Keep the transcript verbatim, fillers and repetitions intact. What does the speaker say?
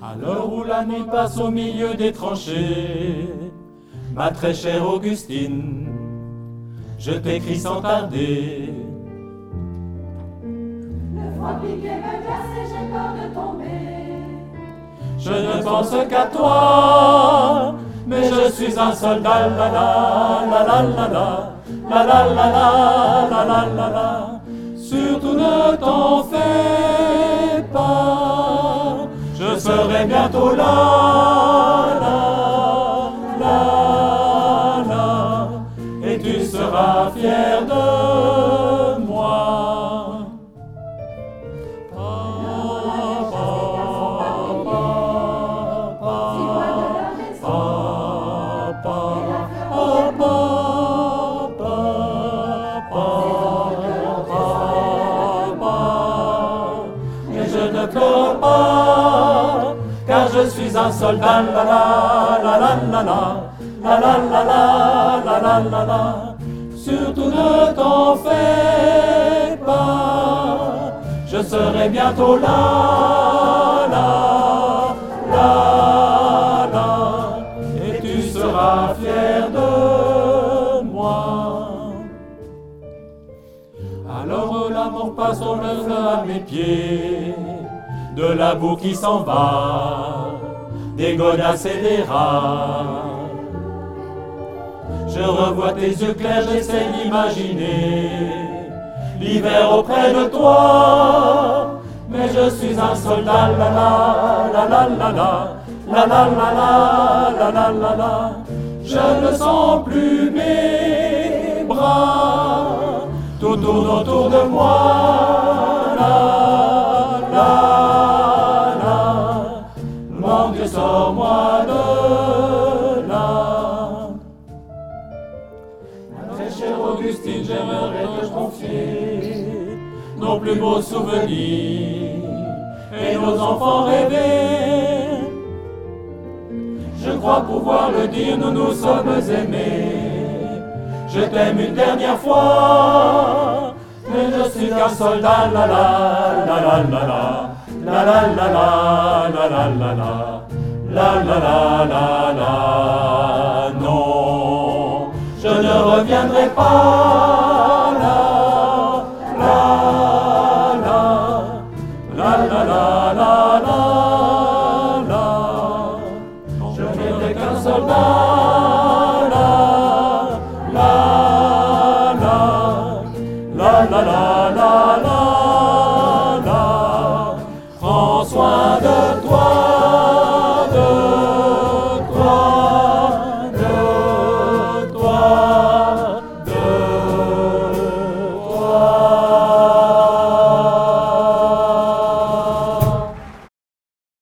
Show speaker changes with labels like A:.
A: À l'heure où la nuit passe au milieu des tranchées, ma très chère Augustine, je t'écris sans tarder.
B: Le froid piqué me glace et j'ai peur de tomber.
A: Je ne pense qu'à toi, mais je suis un soldat, la la la la la la la la la la la la la la. Surtout ne t'en fais pas, je serai bientôt là, là, là, là, et tu seras fier de moi. Ne pleure pas, car je suis un soldat, la la la la la la la la la la la la la la. Surtout ne t'en fais pas, je serai bientôt là, là, là, là, et tu seras fier de moi. Alors l'amour passe au feu à mes pieds, de la boue qui s'en va, des godasses et des rats. Je revois tes yeux clairs, j'essaie d'imaginer l'hiver auprès de toi. Mais je suis un soldat, la la la la la la la la la la la la la. Je ne sens plus mes bras, tout tourne autour de moi, là, là, là. Mon Dieu, sors-moi de là. Ma très chère Augustine, j'aimerais te confier nos plus beaux souvenirs et nos enfants rêvés. Je crois pouvoir le dire, nous nous sommes aimés. Je t'aime une dernière fois, mais je suis qu'un soldat, la la la la la la la la la la la la la la la la la. Non, je ne reviendrai pas, la la la la la la la la la. Je n'étais qu'un soldat. La la la la la la, prends soin de